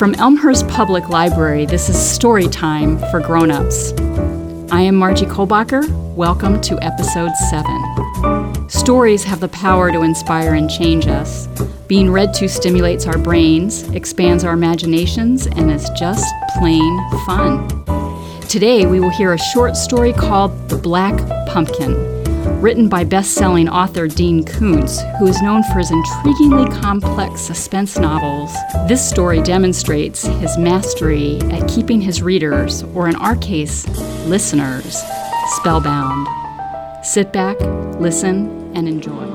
From Elmhurst Public Library, this is Story Time for Grown-Ups. I am Margie Kolbacher. Welcome to Episode 7. Stories have the power to inspire and change us. Being read to stimulates our brains, expands our imaginations, and is just plain fun. Today, we will hear a short story called The Black Pumpkin, written by best-selling author Dean Koontz, who is known for his intriguingly complex suspense novels. This story demonstrates his mastery at keeping his readers, or in our case, listeners, spellbound. Sit back, listen, and enjoy.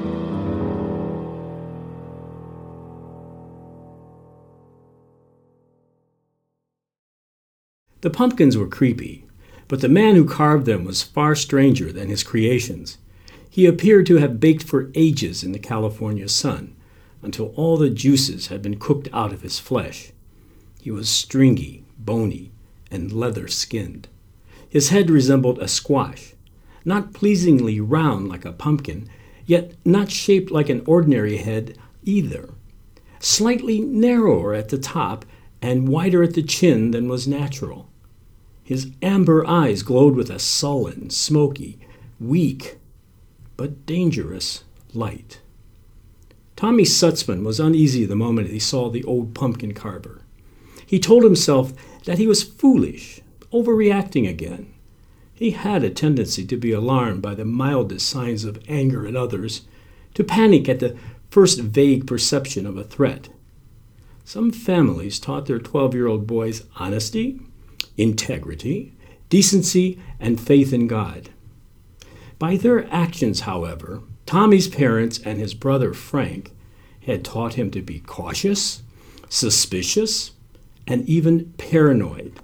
The pumpkins were creepy, but the man who carved them was far stranger than his creations. He appeared to have baked for ages in the California sun, until all the juices had been cooked out of his flesh. He was stringy, bony, and leather-skinned. His head resembled a squash, not pleasingly round like a pumpkin, yet not shaped like an ordinary head either. Slightly narrower at the top and wider at the chin than was natural. His amber eyes glowed with a sullen, smoky, weak, but dangerous light. Tommy Sutzman was uneasy the moment he saw the old pumpkin carver. He told himself that he was foolish, overreacting again. He had a tendency to be alarmed by the mildest signs of anger in others, to panic at the first vague perception of a threat. Some families taught their 12-year-old boys honesty, integrity, decency, and faith in God. By their actions, however, Tommy's parents and his brother Frank had taught him to be cautious, suspicious, and even paranoid.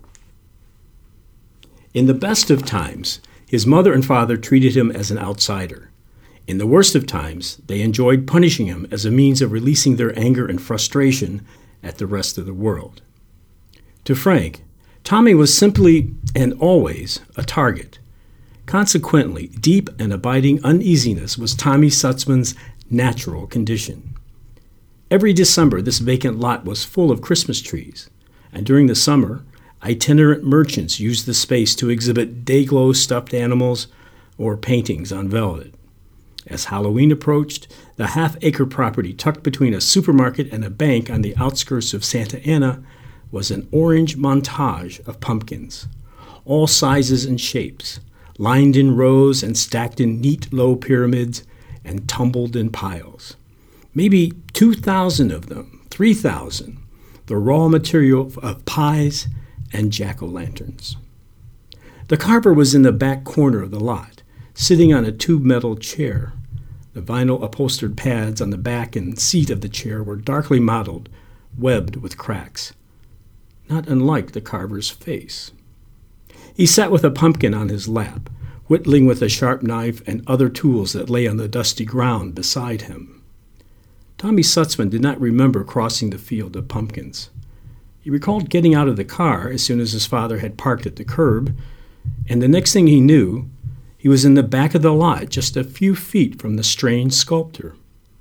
In the best of times, his mother and father treated him as an outsider. In the worst of times, they enjoyed punishing him as a means of releasing their anger and frustration at the rest of the world. To Frank, Tommy was simply and always a target. Consequently, deep and abiding uneasiness was Tommy Sutzman's natural condition. Every December, this vacant lot was full of Christmas trees, and during the summer, itinerant merchants used the space to exhibit day-glow stuffed animals or paintings on velvet. As Halloween approached, the half-acre property tucked between a supermarket and a bank on the outskirts of Santa Ana was an orange montage of pumpkins, all sizes and shapes, lined in rows and stacked in neat low pyramids and tumbled in piles. Maybe 2,000 of them, 3,000, the raw material of pies and jack-o'-lanterns. The carver was in the back corner of the lot, sitting on a tube metal chair. The vinyl upholstered pads on the back and seat of the chair were darkly mottled, webbed with cracks, not unlike the carver's face. He sat with a pumpkin on his lap, whittling with a sharp knife and other tools that lay on the dusty ground beside him. Tommy Sutzman did not remember crossing the field of pumpkins. He recalled getting out of the car as soon as his father had parked at the curb, and the next thing he knew, he was in the back of the lot just a few feet from the strange sculptor.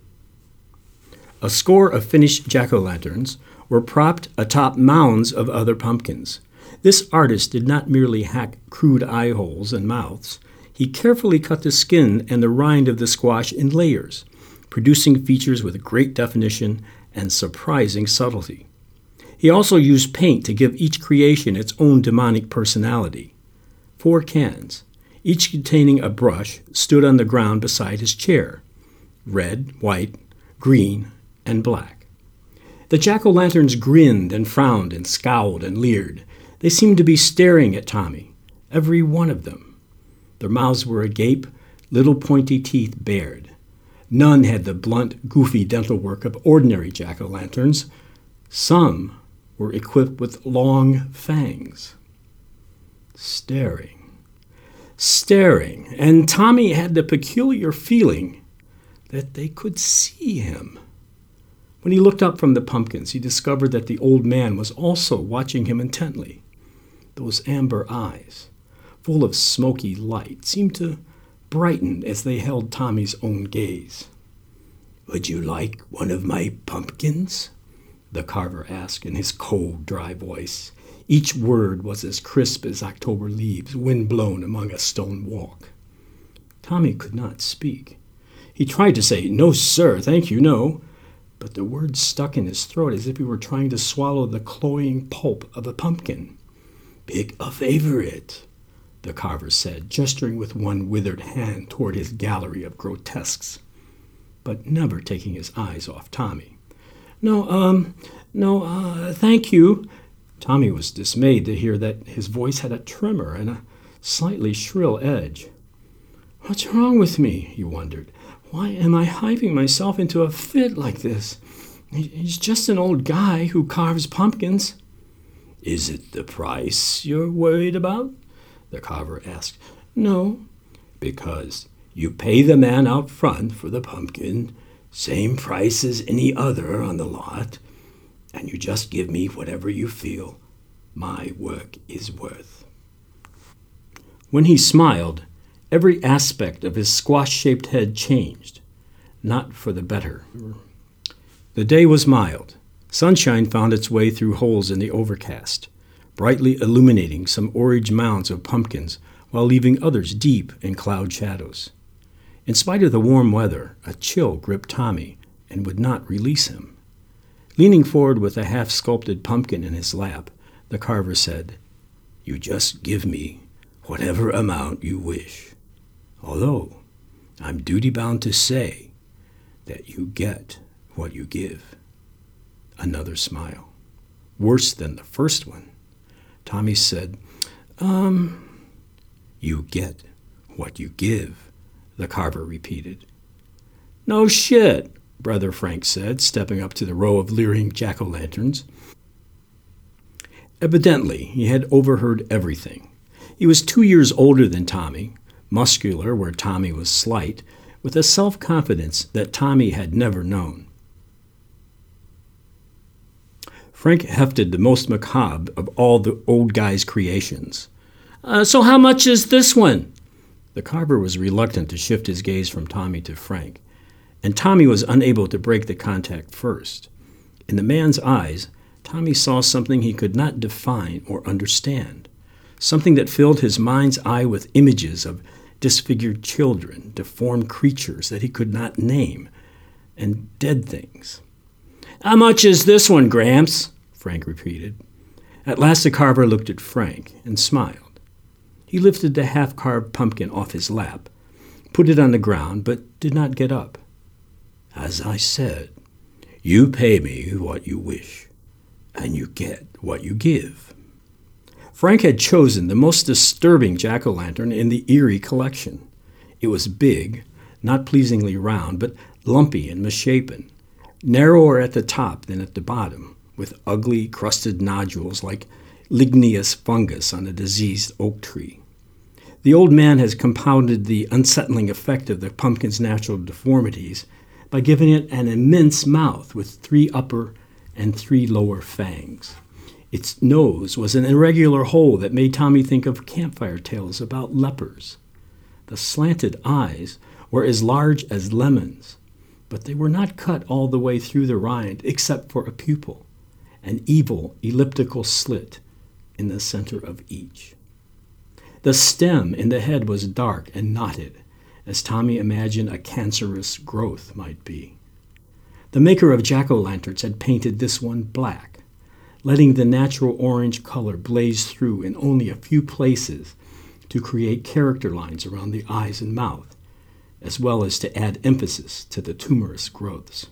A score of finished jack-o'-lanterns were propped atop mounds of other pumpkins. This artist did not merely hack crude eye holes and mouths. He carefully cut the skin and the rind of the squash in layers, producing features with great definition and surprising subtlety. He also used paint to give each creation its own demonic personality. 4 cans, each containing a brush, stood on the ground beside his chair, red, white, green, and black. The jack-o'-lanterns grinned and frowned and scowled and leered. They seemed to be staring at Tommy, every one of them. Their mouths were agape, little pointy teeth bared. None had the blunt, goofy dental work of ordinary jack-o'-lanterns. Some were equipped with long fangs. Staring, and Tommy had the peculiar feeling that they could see him. When he looked up from the pumpkins, he discovered that the old man was also watching him intently. Those amber eyes, full of smoky light, seemed to brighten as they held Tommy's own gaze. "Would you like one of my pumpkins?" the carver asked in his cold, dry voice. Each word was as crisp as October leaves, wind-blown among a stone walk. Tommy could not speak. He tried to say, "No, sir, thank you, no," but the words stuck in his throat as if he were trying to swallow the cloying pulp of a pumpkin. "Pick a favorite," the carver said, gesturing with one withered hand toward his gallery of grotesques, but never taking his eyes off Tommy. No, thank you." Tommy was dismayed to hear that his voice had a tremor and a slightly shrill edge. "What's wrong with me?" he wondered. "Why am I hiving myself into a fit like this? He's just an old guy who carves pumpkins." "Is it the price you're worried about?" the carver asked. "No." "Because you pay the man out front for the pumpkin, same price as any other on the lot, and you just give me whatever you feel my work is worth." When he smiled, every aspect of his squash-shaped head changed, not for the better. The day was mild. Sunshine found its way through holes in the overcast, brightly illuminating some orange mounds of pumpkins while leaving others deep in cloud shadows. In spite of the warm weather, a chill gripped Tommy and would not release him. Leaning forward with a half-sculpted pumpkin in his lap, the carver said, "You just give me whatever amount you wish, although I'm duty-bound to say that you get what you give." Another smile, worse than the first one. Tommy said, "You get what you give," the carver repeated. "No shit," Brother Frank said, stepping up to the row of leering jack-o'-lanterns. Evidently, he had overheard everything. He was 2 years older than Tommy, muscular where Tommy was slight, with a self-confidence that Tommy had never known. Frank hefted the most macabre of all the old guy's creations. So how much is this one?" The carver was reluctant to shift his gaze from Tommy to Frank, and Tommy was unable to break the contact first. In the man's eyes, Tommy saw something he could not define or understand, something that filled his mind's eye with images of disfigured children, deformed creatures that he could not name, and dead things. "How much is this one, Gramps?" Frank repeated. At last the carver looked at Frank and smiled. He lifted the half-carved pumpkin off his lap, put it on the ground, but did not get up. "As I said, you pay me what you wish, and you get what you give." Frank had chosen the most disturbing jack-o'-lantern in the Erie collection. It was big, not pleasingly round, but lumpy and misshapen, narrower at the top than at the bottom, with ugly, crusted nodules like ligneous fungus on a diseased oak tree. The old man has compounded the unsettling effect of the pumpkin's natural deformities by giving it an immense mouth with 3 upper and 3 lower fangs. Its nose was an irregular hole that made Tommy think of campfire tales about lepers. The slanted eyes were as large as lemons, but they were not cut all the way through the rind except for a pupil, an evil elliptical slit in the center of each. The stem in the head was dark and knotted, as Tommy imagined a cancerous growth might be. The maker of jack-o'-lanterns had painted this one black, letting the natural orange color blaze through in only a few places to create character lines around the eyes and mouth, as well as to add emphasis to the tumorous growths.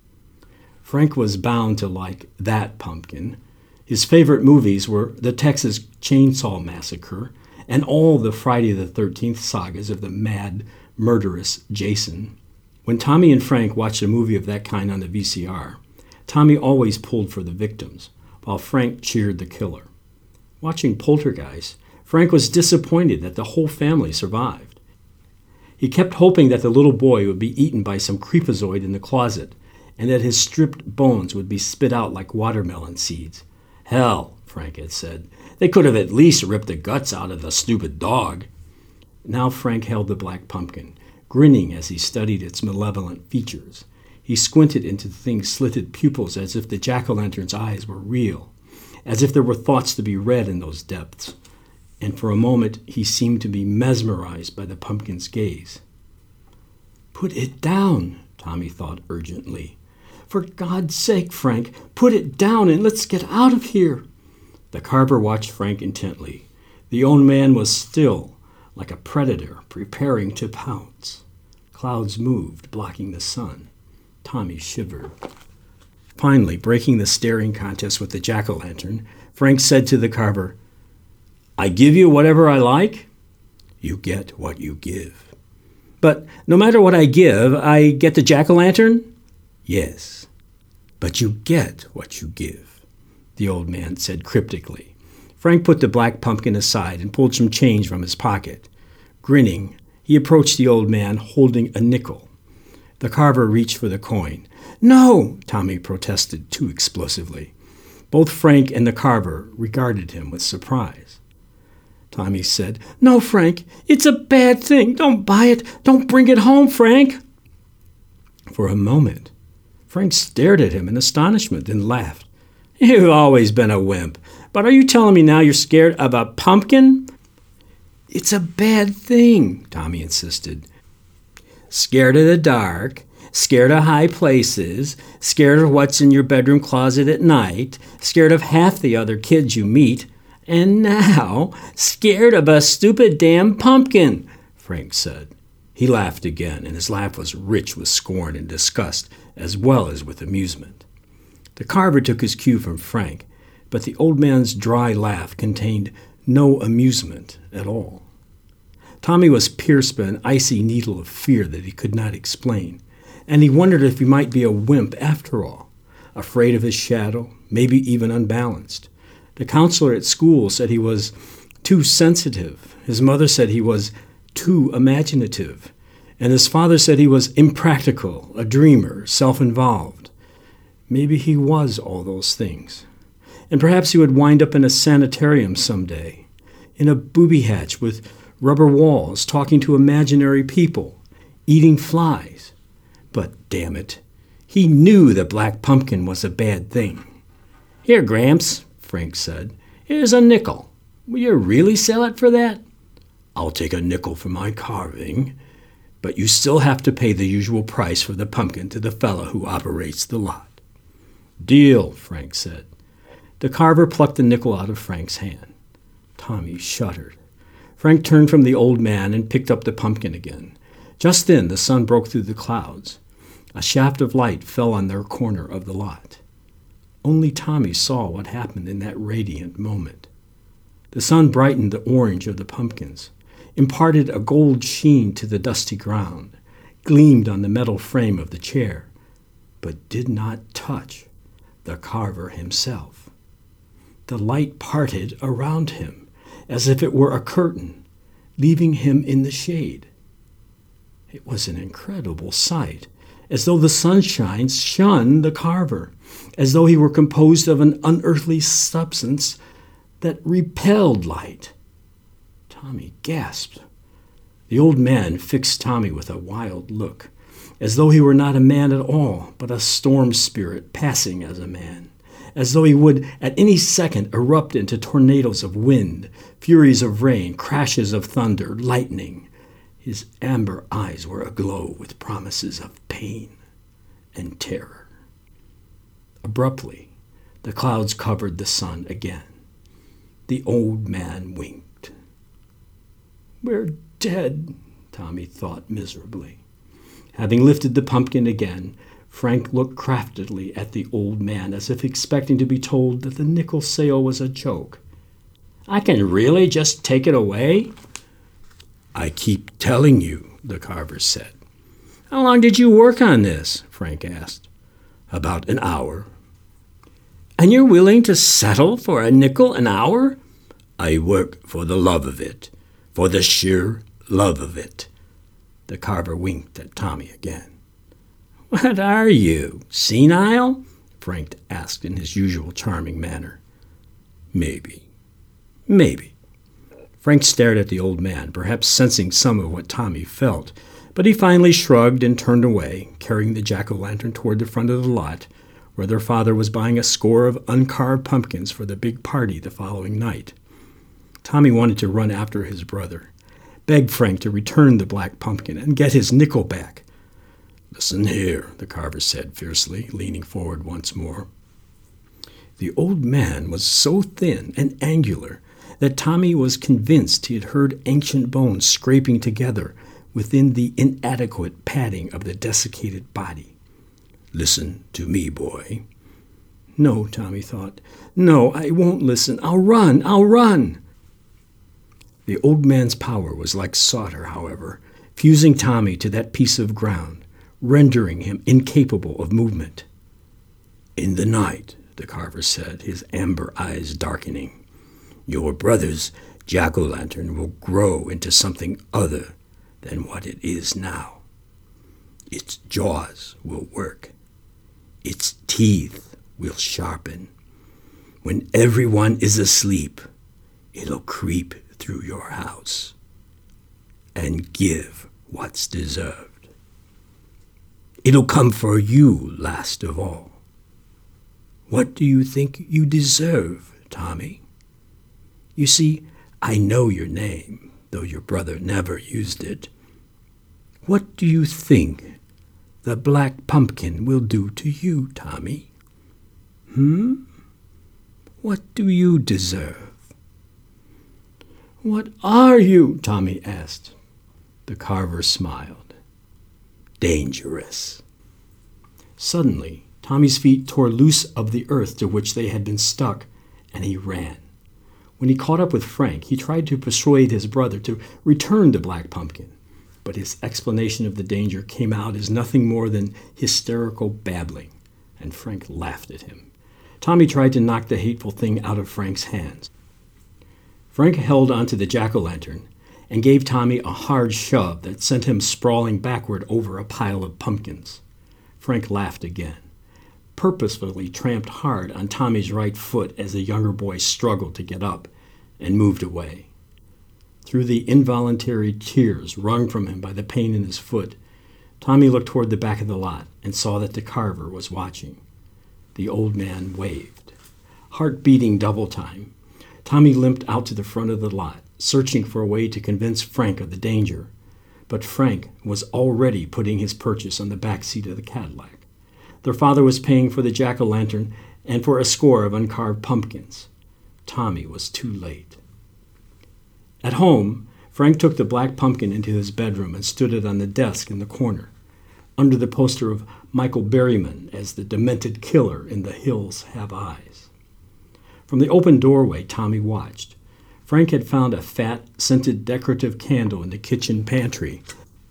Frank was bound to like that pumpkin. His favorite movies were the Texas Chainsaw Massacre and all the Friday the 13th sagas of the mad, murderous Jason. When Tommy and Frank watched a movie of that kind on the VCR, Tommy always pulled for the victims, while Frank cheered the killer. Watching Poltergeist, Frank was disappointed that the whole family survived. He kept hoping that the little boy would be eaten by some creepazoid in the closet, and that his stripped bones would be spit out like watermelon seeds. "Hell," Frank had said, "they could have at least ripped the guts out of the stupid dog." Now Frank held the black pumpkin, grinning as he studied its malevolent features. He squinted into the thing's slitted pupils as if the jack-o'-lantern's eyes were real, as if there were thoughts to be read in those depths, and for a moment he seemed to be mesmerized by the pumpkin's gaze. "Put it down," Tommy thought urgently. "For God's sake, Frank, put it down and let's get out of here." The carver watched Frank intently. The old man was still, like a predator preparing to pounce. Clouds moved, blocking the sun. Tommy shivered. Finally, breaking the staring contest with the jack-o'-lantern, Frank said to the carver, "I give you whatever I like? You get what you give." "But no matter what I give, I get the jack-o'-lantern?" "Yes, but you get what you give," the old man said cryptically. Frank put the black pumpkin aside and pulled some change from his pocket. Grinning, he approached the old man, holding a nickel. The carver reached for the coin. "No!" Tommy protested too explosively. Both Frank and the carver regarded him with surprise. Tommy said, "No, Frank, it's a bad thing. Don't buy it. Don't bring it home, Frank." For a moment, Frank stared at him in astonishment, then laughed. "You've always been a wimp, but are you telling me now you're scared of a pumpkin?" "It's a bad thing," Tommy insisted. "Scared of the dark, scared of high places, scared of what's in your bedroom closet at night, scared of half the other kids you meet, and now scared of a stupid damn pumpkin," Frank said. He laughed again, and his laugh was rich with scorn and disgust, as well as with amusement. The carver took his cue from Frank, but the old man's dry laugh contained no amusement at all. Tommy was pierced by an icy needle of fear that he could not explain, and he wondered if he might be a wimp after all, afraid of his shadow, maybe even unbalanced. The counselor at school said he was too sensitive. His mother said he was too imaginative, and his father said he was impractical, a dreamer, self-involved. Maybe he was all those things. And perhaps he would wind up in a sanitarium someday, in a booby hatch with rubber walls, talking to imaginary people, eating flies. But damn it, he knew the black pumpkin was a bad thing. "Here, Gramps," Frank said. "Here's a nickel. Will you really sell it for that?" "I'll take a nickel for my carving, but you still have to pay the usual price for the pumpkin to the fellow who operates the lot." "Deal," Frank said. The carver plucked the nickel out of Frank's hand. Tommy shuddered. Frank turned from the old man and picked up the pumpkin again. Just then the sun broke through the clouds. A shaft of light fell on their corner of the lot. Only Tommy saw what happened in that radiant moment. The sun brightened the orange of the pumpkins, imparted a gold sheen to the dusty ground, gleamed on the metal frame of the chair, but did not touch the carver himself. The light parted around him, as if it were a curtain, leaving him in the shade. It was an incredible sight, as though the sunshine shunned the carver, as though he were composed of an unearthly substance that repelled light. Tommy gasped. The old man fixed Tommy with a wild look, as though he were not a man at all, but a storm spirit passing as a man, as though he would at any second erupt into tornadoes of wind, furies of rain, crashes of thunder, lightning. His amber eyes were aglow with promises of pain and terror. Abruptly, the clouds covered the sun again. The old man winked. "We're dead," Tommy thought miserably. Having lifted the pumpkin again, Frank looked craftily at the old man as if expecting to be told that the nickel sale was a joke. "I can really just take it away?" "I keep telling you," the carver said. "How long did you work on this?" Frank asked. "About an hour." "And you're willing to settle for a nickel an hour?" "I work for the love of it, for the sheer love of it." The carver winked at Tommy again. "What are you, senile?" Frank asked in his usual charming manner. Maybe. Frank stared at the old man, perhaps sensing some of what Tommy felt, But he finally shrugged and turned away, carrying the jack-o'-lantern toward the front of the lot, where their father was buying a score of uncarved pumpkins for the big party the following night. Tommy wanted to run after his brother, beg Frank to return the black pumpkin and get his nickel back. "Listen here," the carver said fiercely, leaning forward once more. The old man was so thin and angular that Tommy was convinced he had heard ancient bones scraping together within the inadequate padding of the desiccated body. "Listen to me, boy." No, Tommy thought. No, I won't listen. I'll run. The old man's power was like solder, however, fusing Tommy to that piece of ground, rendering him incapable of movement. "In the night," the carver said, his amber eyes darkening, "your brother's jack-o'-lantern will grow into something other than what it is now. Its jaws will work. Its teeth will sharpen. When everyone is asleep, it'll creep through your house and give what's deserved. It'll come for you last of all. What do you think you deserve, Tommy? You see, I know your name, though your brother never used it. What do you think the black pumpkin will do to you, Tommy? What do you deserve?" "What are you?" Tommy asked. The carver smiled. "Dangerous." Suddenly, Tommy's feet tore loose of the earth to which they had been stuck, and he ran. When he caught up with Frank, he tried to persuade his brother to return the black pumpkin, but his explanation of the danger came out as nothing more than hysterical babbling, and Frank laughed at him. Tommy tried to knock the hateful thing out of Frank's hands. Frank held onto the jack-o'-lantern and gave Tommy a hard shove that sent him sprawling backward over a pile of pumpkins. Frank laughed again, purposefully tramped hard on Tommy's right foot as the younger boy struggled to get up, and moved away. Through the involuntary tears wrung from him by the pain in his foot, Tommy looked toward the back of the lot and saw that the carver was watching. The old man waved. Heart beating double time, Tommy limped out to the front of the lot, searching for a way to convince Frank of the danger. But Frank was already putting his purchase on the back seat of the Cadillac. Their father was paying for the jack-o'-lantern and for a score of uncarved pumpkins. Tommy was too late. At home, Frank took the black pumpkin into his bedroom and stood it on the desk in the corner, under the poster of Michael Berryman as the demented killer in The Hills Have Eyes. From the open doorway, Tommy watched. Frank had found a fat, scented decorative candle in the kitchen pantry.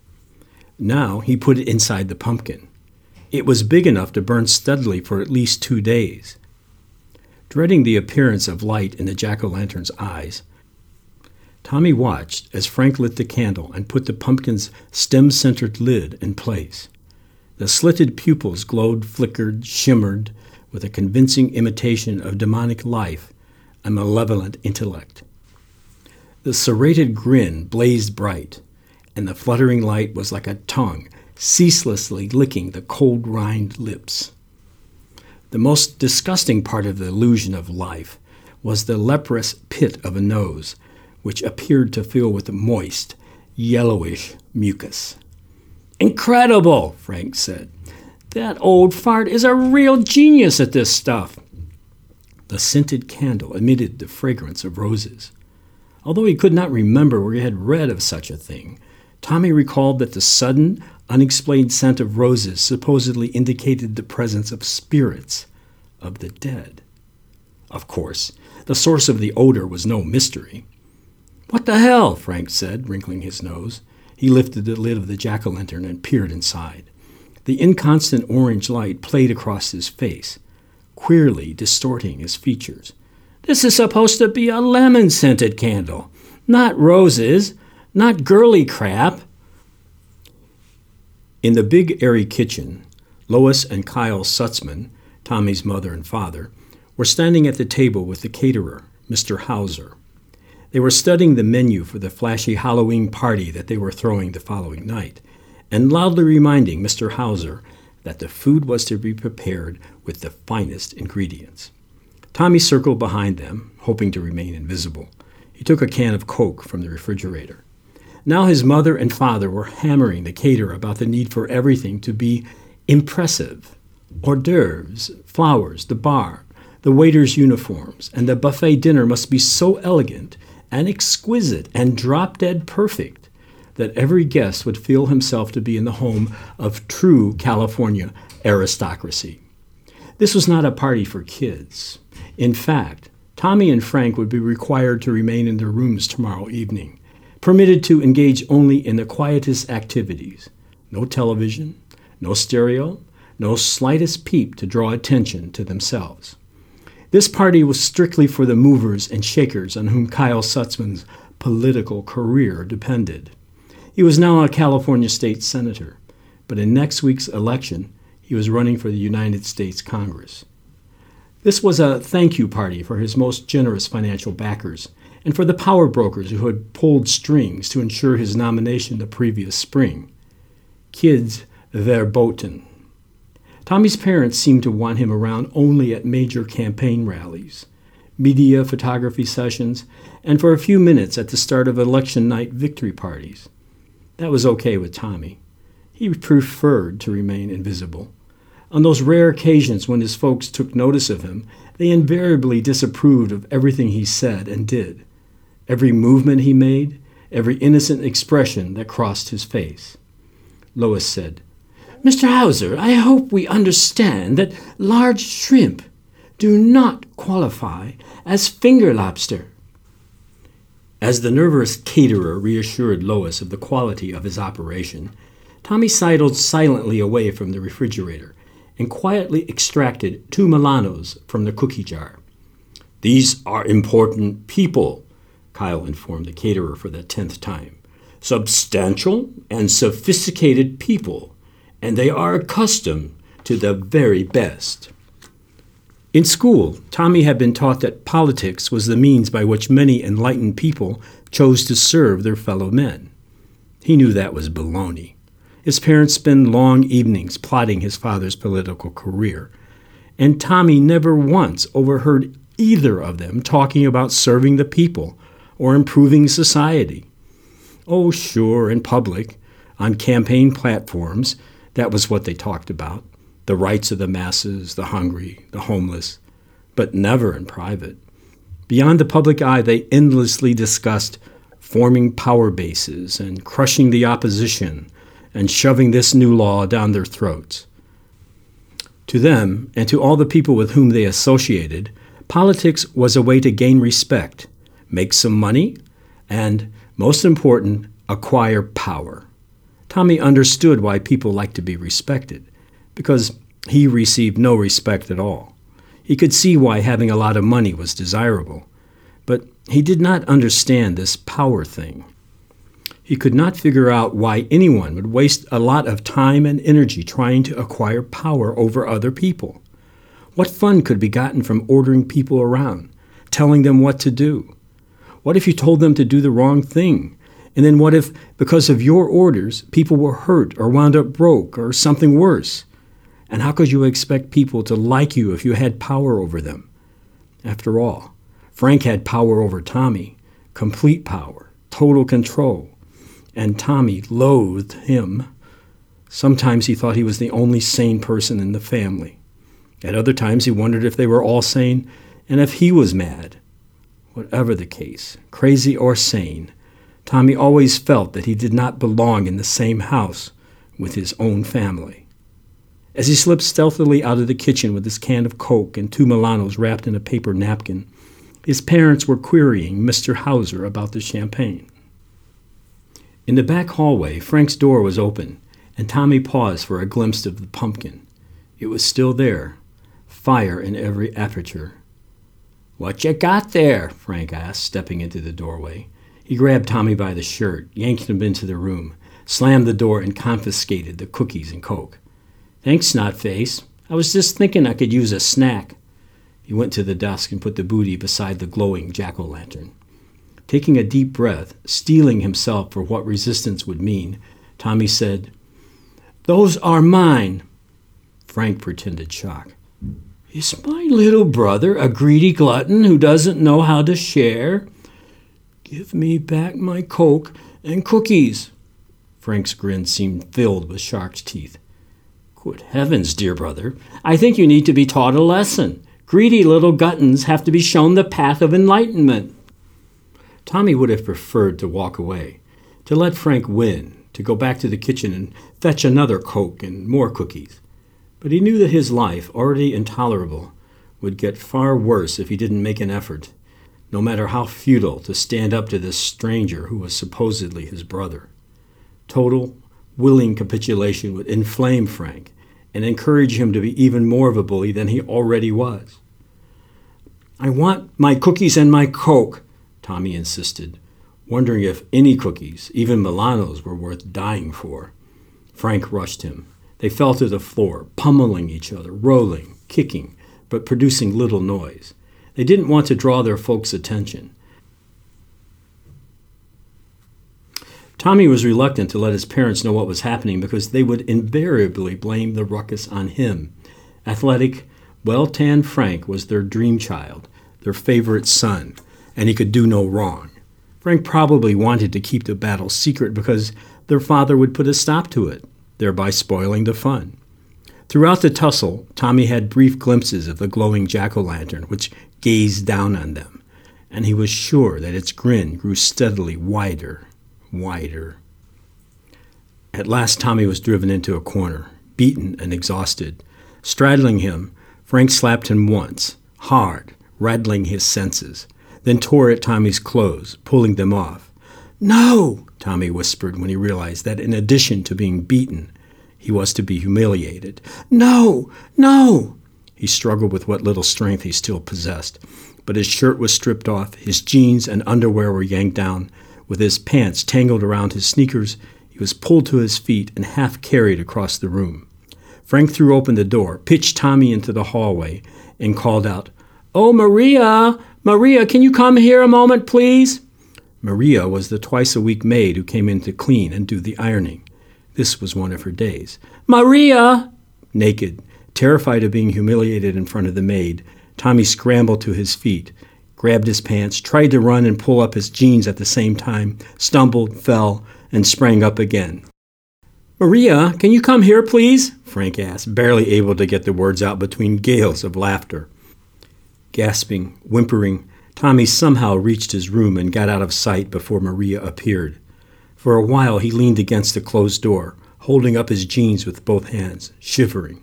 Now he put it inside the pumpkin. It was big enough to burn steadily for at least 2 days. Dreading the appearance of light in the jack-o'-lantern's eyes, Tommy watched as Frank lit the candle and put the pumpkin's stem-centered lid in place. The slitted pupils glowed, flickered, shimmered with a convincing imitation of demonic life and malevolent intellect. The serrated grin blazed bright, and the fluttering light was like a tongue ceaselessly licking the cold-rind lips. The most disgusting part of the illusion of life was the leprous pit of a nose, which appeared to fill with moist, yellowish mucus. "Incredible," Frank said. "That old fart is a real genius at this stuff." The scented candle emitted the fragrance of roses. Although he could not remember where he had read of such a thing, Tommy recalled that the sudden, unexplained scent of roses supposedly indicated the presence of spirits of the dead. Of course, the source of the odor was no mystery. "What the hell?" Frank said, wrinkling his nose. He lifted the lid of the jack-o'-lantern and peered inside. The inconstant orange light played across his face, queerly distorting his features. "This is supposed to be a lemon-scented candle, not roses, not girly crap." In the big, airy kitchen, Lois and Kyle Sutzman, Tommy's mother and father, were standing at the table with the caterer, Mr. Hauser. They were studying the menu for the flashy Halloween party that they were throwing the following night, and loudly reminding Mr. Hauser that the food was to be prepared with the finest ingredients. Tommy circled behind them, hoping to remain invisible. He took a can of Coke from the refrigerator. Now his mother and father were hammering the caterer about the need for everything to be impressive. Hors d'oeuvres, flowers, the bar, the waiters' uniforms, and the buffet dinner must be so elegant and exquisite and drop-dead perfect that every guest would feel himself to be in the home of true California aristocracy. This was not a party for kids. In fact, Tommy and Frank would be required to remain in their rooms tomorrow evening, permitted to engage only in the quietest activities. No television, no stereo, no slightest peep to draw attention to themselves. This party was strictly for the movers and shakers on whom Kyle Sutzman's political career depended. He was now a California state senator, but in next week's election, he was running for the United States Congress. This was a thank you party for his most generous financial backers and for the power brokers who had pulled strings to ensure his nomination the previous spring. Kids verboten. Tommy's parents seemed to want him around only at major campaign rallies, media photography sessions, and for a few minutes at the start of election night victory parties. That was okay with Tommy. He preferred to remain invisible. On those rare occasions when his folks took notice of him, they invariably disapproved of everything he said and did, every movement he made, every innocent expression that crossed his face. Lois said, "Mr. Hauser, I hope we understand that large shrimp do not qualify as finger lobster." As the nervous caterer reassured Lois of the quality of his operation, Tommy sidled silently away from the refrigerator and quietly extracted 2 Milanos from the cookie jar. "These are important people," Kyle informed the caterer for the 10th time. "Substantial and sophisticated people, and they are accustomed to the very best." In school, Tommy had been taught that politics was the means by which many enlightened people chose to serve their fellow men. He knew that was baloney. His parents spent long evenings plotting his father's political career, and Tommy never once overheard either of them talking about serving the people or improving society. Oh, sure, in public, on campaign platforms, that was what they talked about. The rights of the masses, the hungry, the homeless, but never in private. Beyond the public eye, they endlessly discussed forming power bases and crushing the opposition and shoving this new law down their throats. To them, and to all the people with whom they associated, politics was a way to gain respect, make some money, and, most important, acquire power. Tommy understood why people liked to be respected, because he received no respect at all. He could see why having a lot of money was desirable, but he did not understand this power thing. He could not figure out why anyone would waste a lot of time and energy trying to acquire power over other people. What fun could be gotten from ordering people around, telling them what to do? What if you told them to do the wrong thing? And then what if, because of your orders, people were hurt or wound up broke or something worse? And how could you expect people to like you if you had power over them? After all, Frank had power over Tommy, complete power, total control, and Tommy loathed him. Sometimes he thought he was the only sane person in the family. At other times he wondered if they were all sane and if he was mad. Whatever the case, crazy or sane, Tommy always felt that he did not belong in the same house with his own family. As he slipped stealthily out of the kitchen with his can of Coke and 2 Milanos wrapped in a paper napkin, his parents were querying Mr. Hauser about the champagne. In the back hallway, Frank's door was open, and Tommy paused for a glimpse of the pumpkin. It was still there, fire in every aperture. "What you got there?" Frank asked, stepping into the doorway. He grabbed Tommy by the shirt, yanked him into the room, slammed the door, and confiscated the cookies and Coke. "Thanks, Snotface. I was just thinking I could use a snack." He went to the desk and put the booty beside the glowing jack-o'-lantern. Taking a deep breath, steeling himself for what resistance would mean, Tommy said, Those are mine." Frank pretended shock. "Is my little brother a greedy glutton who doesn't know how to share? Give me back my Coke and cookies." Frank's grin seemed filled with shark's teeth. "Good heavens, dear brother, I think you need to be taught a lesson. Greedy little gluttons have to be shown the path of enlightenment." Tommy would have preferred to walk away, to let Frank win, to go back to the kitchen and fetch another Coke and more cookies. But he knew that his life, already intolerable, would get far worse if he didn't make an effort, no matter how futile, to stand up to this stranger who was supposedly his brother. Total, willing capitulation would inflame Frank and encourage him to be even more of a bully than he already was. "I want my cookies and my Coke," Tommy insisted, wondering if any cookies, even Milano's, were worth dying for. Frank rushed him. They fell to the floor, pummeling each other, rolling, kicking, but producing little noise. They didn't want to draw their folks' attention. Tommy was reluctant to let his parents know what was happening because they would invariably blame the ruckus on him. Athletic, well-tanned Frank was their dream child, their favorite son, and he could do no wrong. Frank probably wanted to keep the battle secret because their father would put a stop to it, thereby spoiling the fun. Throughout the tussle, Tommy had brief glimpses of the glowing jack-o'-lantern, which gazed down on them, and he was sure that its grin grew steadily wider. At last, Tommy was driven into a corner, beaten and exhausted. Straddling him, Frank slapped him once, hard, rattling his senses, then tore at Tommy's clothes, pulling them off. "No!" Tommy whispered when he realized that in addition to being beaten, he was to be humiliated. "No! No!" He struggled with what little strength he still possessed, but his shirt was stripped off, his jeans and underwear were yanked down. With his pants tangled around his sneakers, he was pulled to his feet and half carried across the room. Frank threw open the door, pitched Tommy into the hallway, and called out, "Oh, Maria! Maria, can you come here a moment, please?" Maria was the twice-a-week maid who came in to clean and do the ironing. This was one of her days. "Maria!" Naked, terrified of being humiliated in front of the maid, Tommy scrambled to his feet, grabbed his pants, tried to run and pull up his jeans at the same time, stumbled, fell, and sprang up again. "Maria, can you come here, please?" Frank asked, barely able to get the words out between gales of laughter. Gasping, whimpering, Tommy somehow reached his room and got out of sight before Maria appeared. For a while he leaned against the closed door, holding up his jeans with both hands, shivering.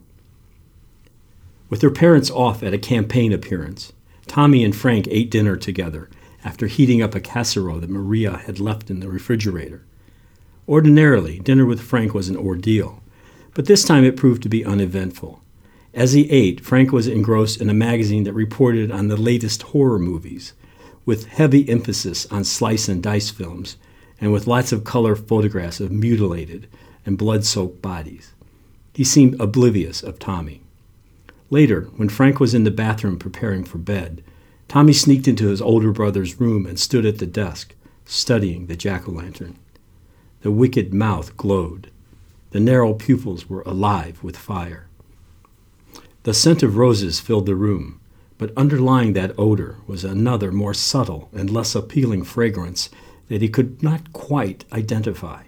With their parents off at a campaign appearance, Tommy and Frank ate dinner together after heating up a casserole that Maria had left in the refrigerator. Ordinarily, dinner with Frank was an ordeal, but this time it proved to be uneventful. As he ate, Frank was engrossed in a magazine that reported on the latest horror movies, with heavy emphasis on slice and dice films, and with lots of color photographs of mutilated and blood-soaked bodies. He seemed oblivious of Tommy. Later, when Frank was in the bathroom preparing for bed, Tommy sneaked into his older brother's room and stood at the desk, studying the jack-o'-lantern. The wicked mouth glowed. The narrow pupils were alive with fire. The scent of roses filled the room, but underlying that odor was another more subtle and less appealing fragrance that he could not quite identify.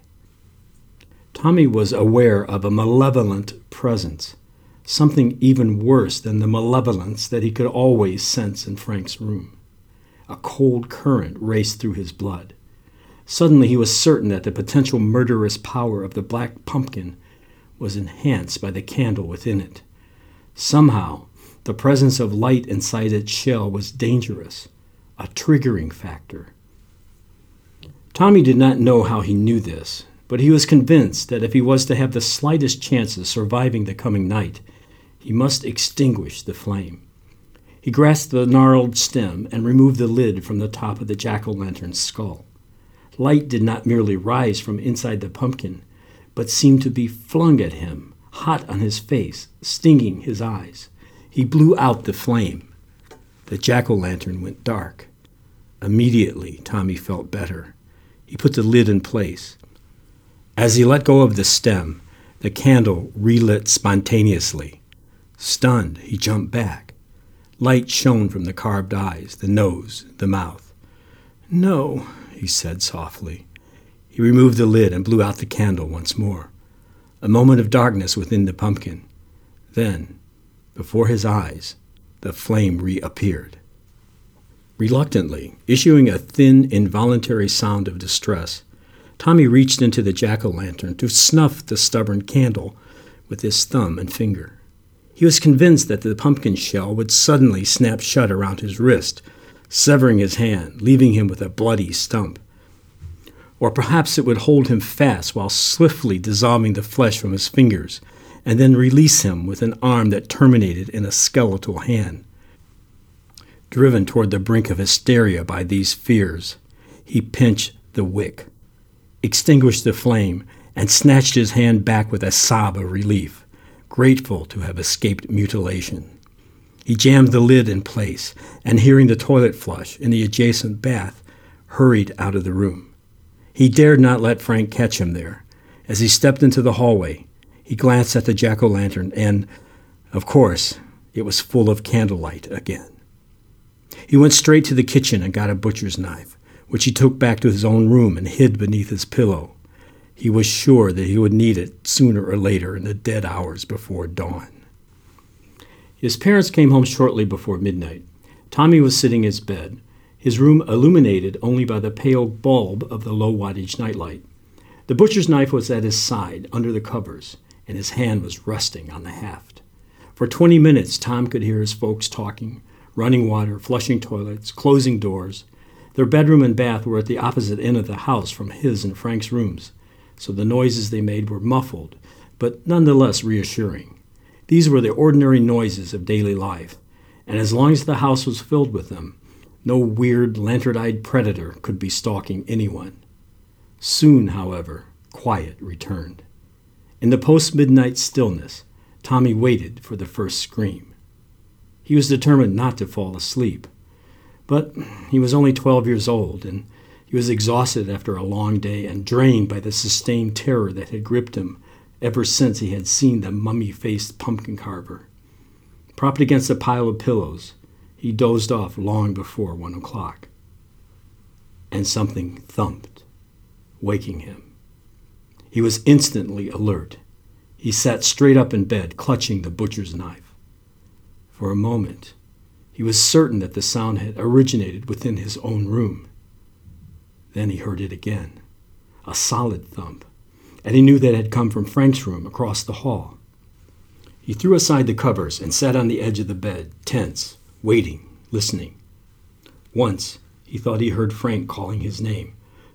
Tommy was aware of a malevolent presence, something even worse than the malevolence that he could always sense in Frank's room. A cold current raced through his blood. Suddenly he was certain that the potential murderous power of the black pumpkin was enhanced by the candle within it. Somehow, the presence of light inside its shell was dangerous, a triggering factor. Tommy did not know how he knew this, but he was convinced that if he was to have the slightest chance of surviving the coming night, he must extinguish the flame. He grasped the gnarled stem and removed the lid from the top of the jack-o'-lantern's skull. Light did not merely rise from inside the pumpkin, but seemed to be flung at him, hot on his face, stinging his eyes. He blew out the flame. The jack-o'-lantern went dark. Immediately, Tommy felt better. He put the lid in place. As he let go of the stem, The candle relit spontaneously. Stunned, he jumped back. Light shone from the carved eyes, the nose, the mouth. "No," he said softly. He removed the lid and blew out the candle once more. A moment of darkness within the pumpkin. Then, before his eyes, the flame reappeared. Reluctantly, issuing a thin, involuntary sound of distress, Tommy reached into the jack-o'-lantern to snuff the stubborn candle with his thumb and finger. He was convinced that the pumpkin shell would suddenly snap shut around his wrist, severing his hand, leaving him with a bloody stump. Or perhaps it would hold him fast while swiftly dissolving the flesh from his fingers, and then release him with an arm that terminated in a skeletal hand. Driven toward the brink of hysteria by these fears, he pinched the wick, extinguished the flame, and snatched his hand back with a sob of relief, grateful to have escaped mutilation. He jammed the lid in place, and hearing the toilet flush in the adjacent bath, hurried out of the room. He dared not let Frank catch him there. As he stepped into the hallway, he glanced at the jack-o'-lantern and, of course, it was full of candlelight again. He went straight to the kitchen and got a butcher's knife, which he took back to his own room and hid beneath his pillow. He was sure that he would need it sooner or later in the dead hours before dawn. His parents came home shortly before midnight. Tommy was sitting in his bed, his room illuminated only by the pale bulb of the low-wattage nightlight. The butcher's knife was at his side, under the covers, and his hand was resting on the haft. For 20 minutes, Tom could hear his folks talking, running water, flushing toilets, closing doors. Their bedroom and bath were at the opposite end of the house from his and Frank's rooms, so the noises they made were muffled, but nonetheless reassuring. These were the ordinary noises of daily life, and as long as the house was filled with them, no weird, lantern-eyed predator could be stalking anyone. Soon, however, quiet returned. In the post-midnight stillness, Tommy waited for the first scream. He was determined not to fall asleep. But he was only 12 years old, and he was exhausted after a long day and drained by the sustained terror that had gripped him ever since he had seen the mummy-faced pumpkin carver. Propped against a pile of pillows, he dozed off long before 1 o'clock. And something thumped, waking him. He was instantly alert. He sat straight up in bed, clutching the butcher's knife. For a moment, he was certain that the sound had originated within his own room. Then he heard it again, a solid thump, and he knew that it had come from Frank's room across the hall. He threw aside the covers and sat on the edge of the bed, tense, waiting, listening. Once, he thought he heard Frank calling his name.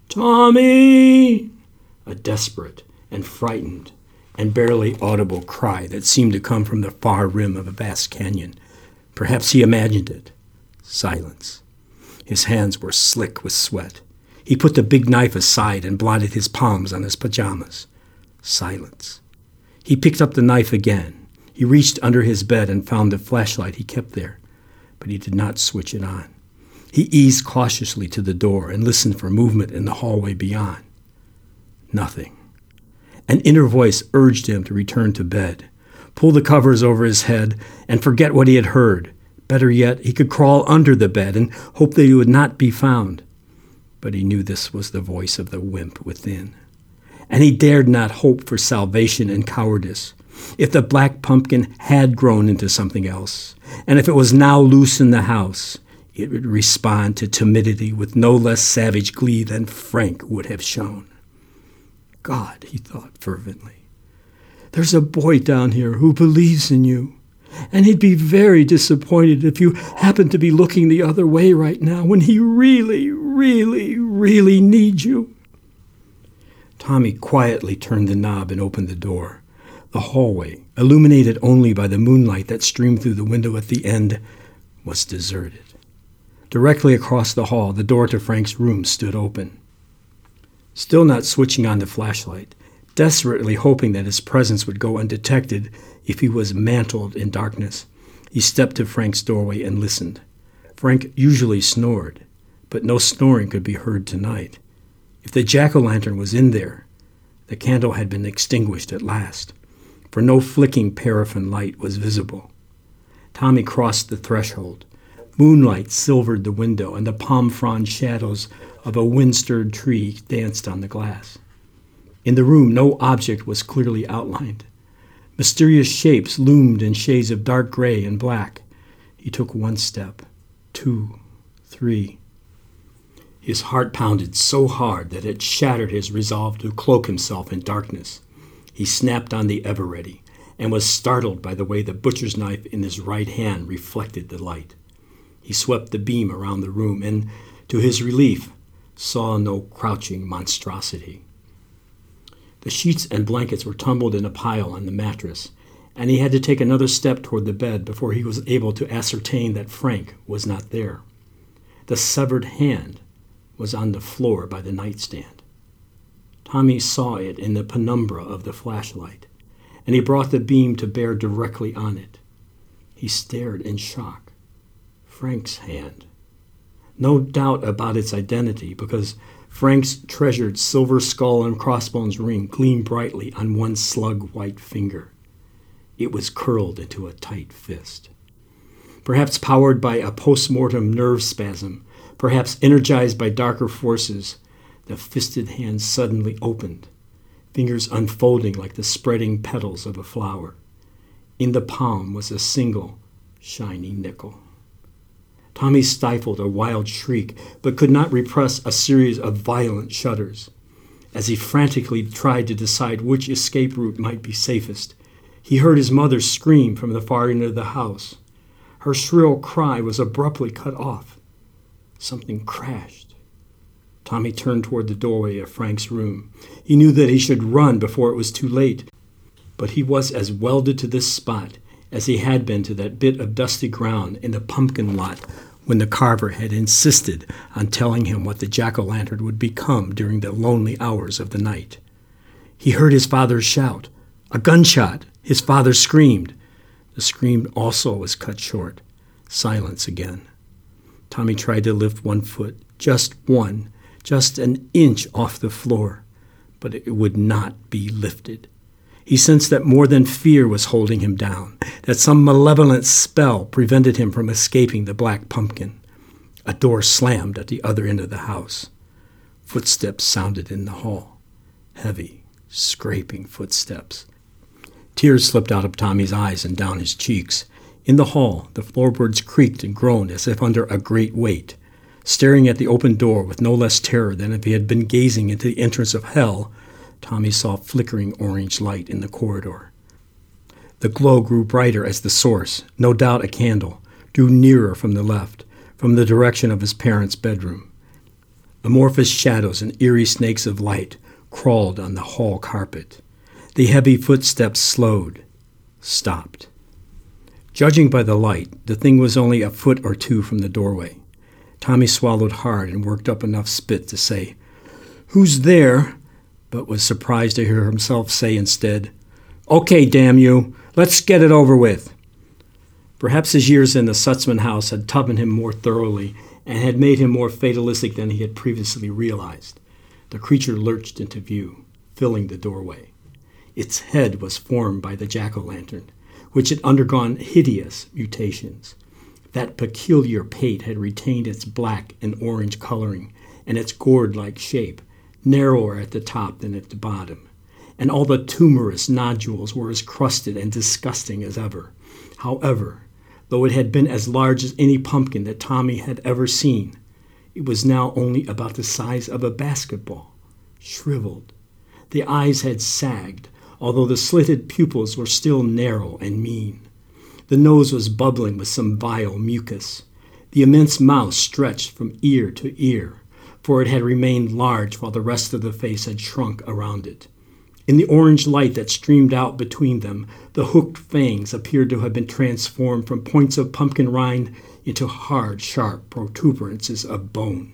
"Tommy!" A desperate and frightened and barely audible cry that seemed to come from the far rim of a vast canyon. Perhaps he imagined it. Silence. His hands were slick with sweat. He put the big knife aside and blotted his palms on his pajamas. Silence. He picked up the knife again. He reached under his bed and found the flashlight he kept there, but he did not switch it on. He eased cautiously to the door and listened for movement in the hallway beyond. Nothing. An inner voice urged him to return to bed, pull the covers over his head, and forget what he had heard. Better yet, he could crawl under the bed and hope that he would not be found. But he knew this was the voice of the wimp within. And he dared not hope for salvation in cowardice. If the black pumpkin had grown into something else, and if it was now loose in the house, it would respond to timidity with no less savage glee than Frank would have shown. God, he thought fervently, there's a boy down here who believes in you, and he'd be very disappointed if you happened to be looking the other way right now when he really, really, really needs you. Tommy quietly turned the knob and opened the door. The hallway, illuminated only by the moonlight that streamed through the window at the end, was deserted. Directly across the hall, the door to Frank's room stood open. Still not switching on the flashlight, desperately hoping that his presence would go undetected if he was mantled in darkness, he stepped to Frank's doorway and listened. Frank usually snored, but no snoring could be heard tonight. If the jack-o'-lantern was in there, The candle had been extinguished at last, for no flicking paraffin light was visible. Tommy crossed the threshold. Moonlight silvered the window, and the palm frond shadows of a wind-stirred tree danced on the glass. In the room, no object was clearly outlined. Mysterious shapes loomed in shades of dark gray and black. He took one step, 2, 3. His heart pounded so hard that it shattered his resolve to cloak himself in darkness. He snapped on the ever-ready and was startled by the way the butcher's knife in his right hand reflected the light. He swept the beam around the room and, to his relief, saw no crouching monstrosity. The sheets and blankets were tumbled in a pile on the mattress, and he had to take another step toward the bed before he was able to ascertain that Frank was not there. The severed hand was on the floor by the nightstand. Tommy saw it in the penumbra of the flashlight, and he brought the beam to bear directly on it. He stared in shock. Frank's hand. No doubt about its identity, because Frank's treasured silver skull and crossbones ring gleamed brightly on one slug-white finger. It was curled into a tight fist. Perhaps powered by a post-mortem nerve spasm, perhaps energized by darker forces, the fisted hand suddenly opened, fingers unfolding like the spreading petals of a flower. In the palm was a single, shiny nickel. Tommy stifled a wild shriek, but could not repress a series of violent shudders. As he frantically tried to decide which escape route might be safest, he heard his mother scream from the far end of the house. Her shrill cry was abruptly cut off. Something crashed. Tommy turned toward the doorway of Frank's room. He knew that he should run before it was too late, but he was as welded to this spot as he had been to that bit of dusty ground in the pumpkin lot when the carver had insisted on telling him what the jack-o'-lantern would become during the lonely hours of the night. He heard his father shout. A gunshot! His father screamed. The scream also was cut short. Silence again. Tommy tried to lift one foot, just one, just an inch off the floor, but it would not be lifted. He sensed that more than fear was holding him down, that some malevolent spell prevented him from escaping the black pumpkin. A door slammed at the other end of the house. Footsteps sounded in the hall. Heavy, scraping footsteps. Tears slipped out of Tommy's eyes and down his cheeks. In the hall, the floorboards creaked and groaned as if under a great weight. Staring at the open door with no less terror than if he had been gazing into the entrance of hell, Tommy saw flickering orange light in the corridor. The glow grew brighter as the source, no doubt a candle, drew nearer from the left, from the direction of his parents' bedroom. Amorphous shadows and eerie snakes of light crawled on the hall carpet. The heavy footsteps slowed, stopped. Judging by the light, the thing was only a foot or two from the doorway. Tommy swallowed hard and worked up enough spit to say, "Who's there?" but was surprised to hear himself say instead, "Okay, damn you, let's get it over with." Perhaps his years in the Sutzman house had toughened him more thoroughly and had made him more fatalistic than he had previously realized. The creature lurched into view, filling the doorway. Its head was formed by the jack-o'-lantern, which had undergone hideous mutations. That peculiar pate had retained its black and orange coloring and its gourd-like shape, narrower at the top than at the bottom, and all the tumorous nodules were as crusted and disgusting as ever. However, though it had been as large as any pumpkin that Tommy had ever seen, it was now only about the size of a basketball, shriveled. The eyes had sagged, although the slitted pupils were still narrow and mean. The nose was bubbling with some vile mucus. The immense mouth stretched from ear to ear, for it had remained large while the rest of the face had shrunk around it. In the orange light that streamed out between them, the hooked fangs appeared to have been transformed from points of pumpkin rind into hard, sharp protuberances of bone.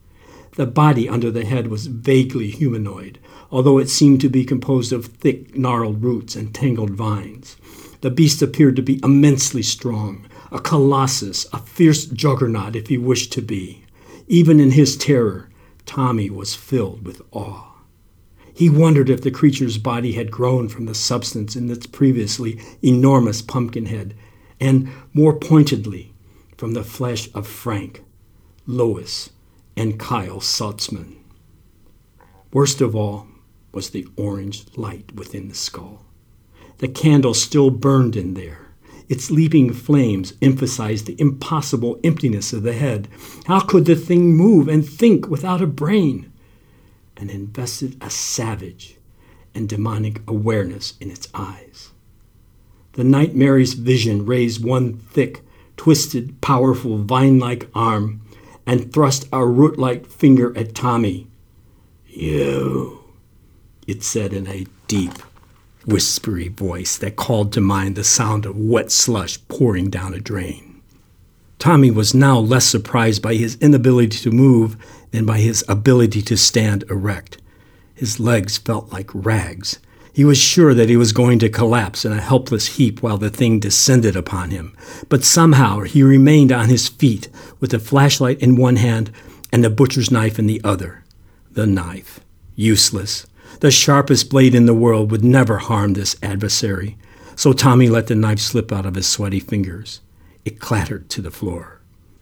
The body under the head was vaguely humanoid, although it seemed to be composed of thick, gnarled roots and tangled vines. The beast appeared to be immensely strong, a colossus, a fierce juggernaut if he wished to be. Even in his terror, Tommy was filled with awe. He wondered if the creature's body had grown from the substance in its previously enormous pumpkin head, and more pointedly, from the flesh of Frank, Lois, and Kyle Saltzman. Worst of all was the orange light within the skull. The candle still burned in there. Its leaping flames emphasized the impossible emptiness of the head. How could the thing move and think without a brain? And invested a savage and demonic awareness in its eyes. The nightmare's vision raised one thick, twisted, powerful, vine-like arm and thrust a root-like finger at Tommy. "You," it said in a deep, whispery voice that called to mind the sound of wet slush pouring down a drain. Tommy was now less surprised by his inability to move than by his ability to stand erect. His legs felt like rags. He was sure that he was going to collapse in a helpless heap while the thing descended upon him. But somehow he remained on his feet with the flashlight in one hand and the butcher's knife in the other. The knife, useless. The sharpest blade in the world would never harm this adversary. So Tommy let the knife slip out of his sweaty fingers. It clattered to the floor.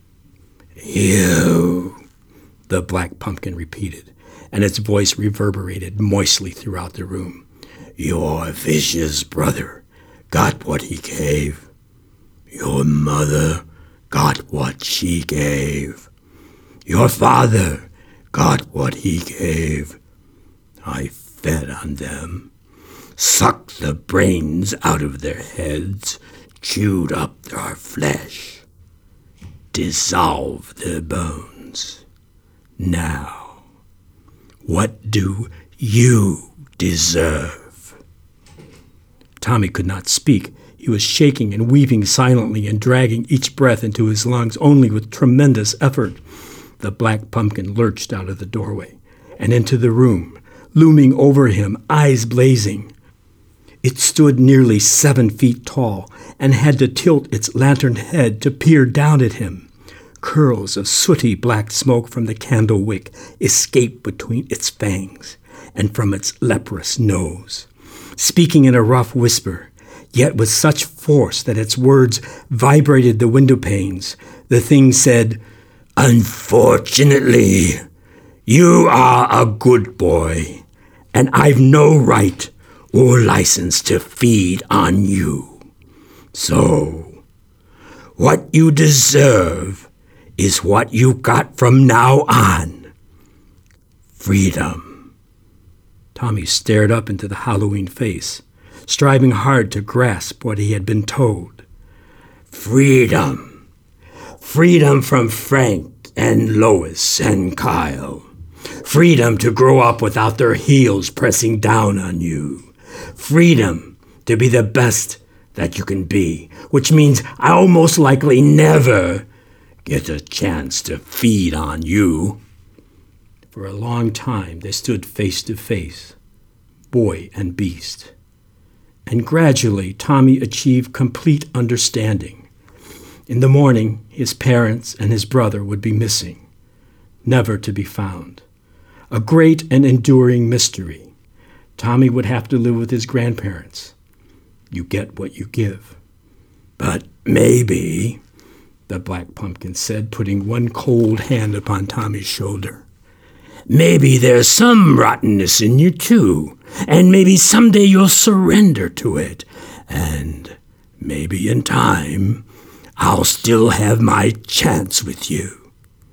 "You," the black pumpkin repeated, and its voice reverberated moistly throughout the room. "Your vicious brother got what he gave. Your mother got what she gave. Your father got what he gave. I fed on them, sucked the brains out of their heads, chewed up their flesh, dissolved their bones. Now, what do you deserve?" Tommy could not speak. He was shaking and weeping silently and dragging each breath into his lungs only with tremendous effort. The black pumpkin lurched out of the doorway and into the room, looming over him, eyes blazing. It stood nearly 7 feet tall and had to tilt its lantern head to peer down at him. Curls of sooty black smoke from the candle wick escaped between its fangs and from its leprous nose. Speaking in a rough whisper, yet with such force that its words vibrated the window panes, the thing said, "Unfortunately, you are a good boy, and I've no right or license to feed on you. So, what you deserve is what you got from now on. Freedom." Tommy stared up into the Halloween face, striving hard to grasp what he had been told. Freedom. Freedom from Frank and Lois and Kyle. Freedom to grow up without their heels pressing down on you. Freedom to be the best that you can be, which means I'll most likely never get a chance to feed on you. For a long time they stood face to face, boy and beast. And gradually Tommy achieved complete understanding. In the morning, his parents and his brother would be missing, never to be found. A great and enduring mystery. Tommy would have to live with his grandparents. You get what you give. But maybe, the black pumpkin said, putting one cold hand upon Tommy's shoulder, maybe there's some rottenness in you too, and maybe someday you'll surrender to it, and maybe in time I'll still have my chance with you.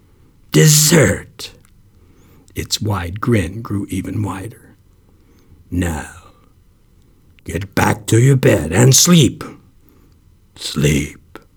Dessert. Its wide grin grew even wider. Now, get back to your bed and sleep. Sleep.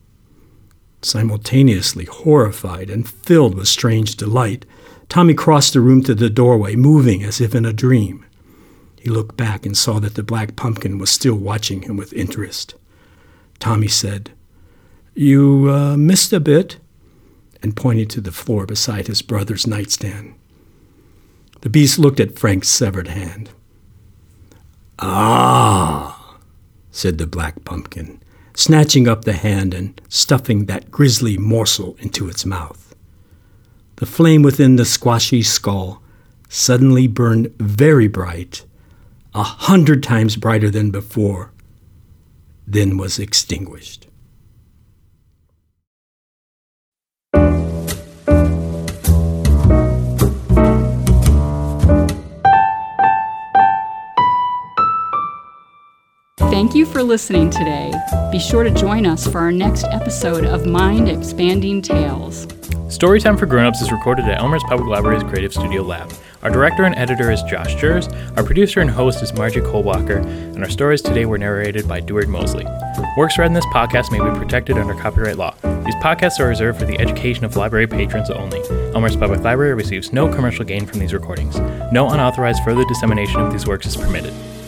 Simultaneously horrified and filled with strange delight, Tommy crossed the room to the doorway, moving as if in a dream. He looked back and saw that the black pumpkin was still watching him with interest. Tommy said, "You missed a bit," and pointed to the floor beside his brother's nightstand. The beast looked at Frank's severed hand. "Ah," said the black pumpkin, snatching up the hand and stuffing that grisly morsel into its mouth. The flame within the squashy skull suddenly burned very bright, 100 times brighter than before, then was extinguished. Thank you for listening today. Be sure to join us for our next episode of Mind Expanding Tales. Storytime for Grownups is recorded at Elmhurst Public Library's Creative Studio Lab. Our director and editor is Josh Jers, our producer and host is Margie Kohlbacher, and our stories today were narrated by Duard Mosley. Works read in this podcast may be protected under copyright law. These podcasts are reserved for the education of library patrons only. Elmhurst Public Library receives no commercial gain from these recordings. No unauthorized further dissemination of these works is permitted.